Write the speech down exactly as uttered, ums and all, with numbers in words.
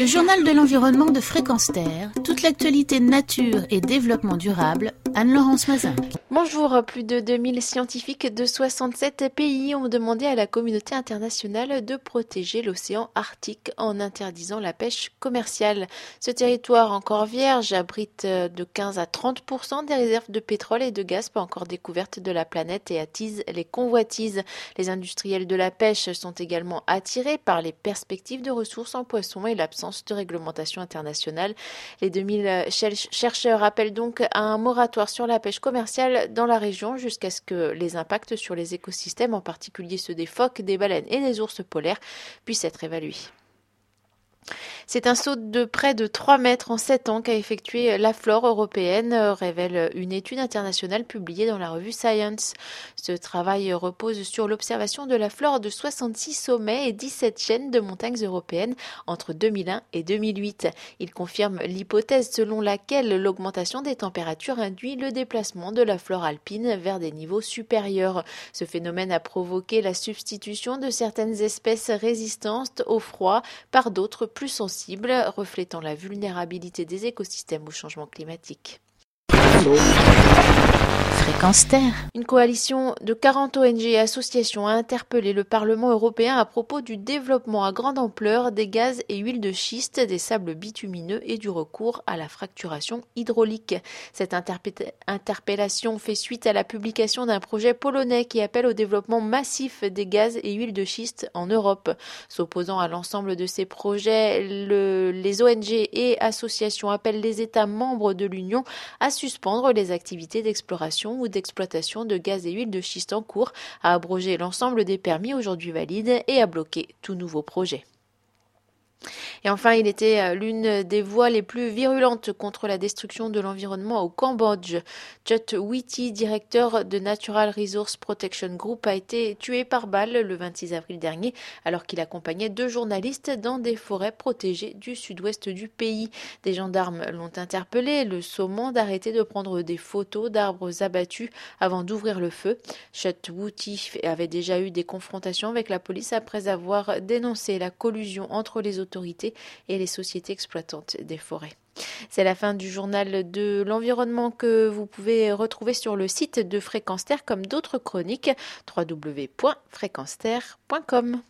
journal de l'environnement de Fréquence Terre, toute l'actualité nature et développement durable, Anne-Laurence Mazin. Bonjour, plus de deux mille scientifiques de soixante-sept pays ont demandé à la communauté internationale de protéger l'océan Arctique en interdisant la pêche commerciale. Ce territoire encore vierge abrite de quinze à trente pour cent des réserves de pétrole et de gaz pas encore découvertes de la planète et attise les convoitises. Les industriels de la pêche sont également attirés par les perspectives de ressources en poissons et l'absence de réglementation internationale. Les deux mille chercheurs appellent donc à un moratoire sur la pêche commerciale dans la région jusqu'à ce que les impacts sur les écosystèmes, en particulier ceux des phoques, des baleines et des ours polaires, puissent être évalués. C'est un saut de près de trois mètres en sept ans qu'a effectué la flore européenne, révèle une étude internationale publiée dans la revue Science. Ce travail repose sur l'observation de la flore de soixante-six sommets et dix-sept chaînes de montagnes européennes entre deux mille un et deux mille huit. Il confirme l'hypothèse selon laquelle l'augmentation des températures induit le déplacement de la flore alpine vers des niveaux supérieurs. Ce phénomène a provoqué la substitution de certaines espèces résistantes au froid par d'autres plus sensibles, reflétant la vulnérabilité des écosystèmes au changement climatique. Fréquence Terre. Une coalition de quarante O N G et associations a interpellé le Parlement européen à propos du développement à grande ampleur des gaz et huiles de schiste, des sables bitumineux et du recours à la fracturation hydraulique. Cette interpe- interpellation fait suite à la publication d'un projet polonais qui appelle au développement massif des gaz et huiles de schiste en Europe. S'opposant à l'ensemble de ces projets, le, les O N G et associations appellent les États membres de l'Union à suspendre les activités d'exploration ou d'exploitation de gaz et huile de schiste en cours, à abroger l'ensemble des permis aujourd'hui valides et à bloquer tout nouveau projet. Et enfin, il était l'une des voix les plus virulentes contre la destruction de l'environnement au Cambodge. Chut Witi, directeur de Natural Resource Protection Group, a été tué par balle le vingt-six avril dernier alors qu'il accompagnait deux journalistes dans des forêts protégées du sud-ouest du pays. Des gendarmes l'ont interpellé, le sommant d'arrêter de prendre des photos d'arbres abattus avant d'ouvrir le feu. Chut Witi avait déjà eu des confrontations avec la police après avoir dénoncé la collusion entre les autorités et les sociétés exploitantes des forêts. C'est la fin du journal de l'environnement que vous pouvez retrouver sur le site de Fréquence Terre comme d'autres chroniques, w w w point fréquence terre point com.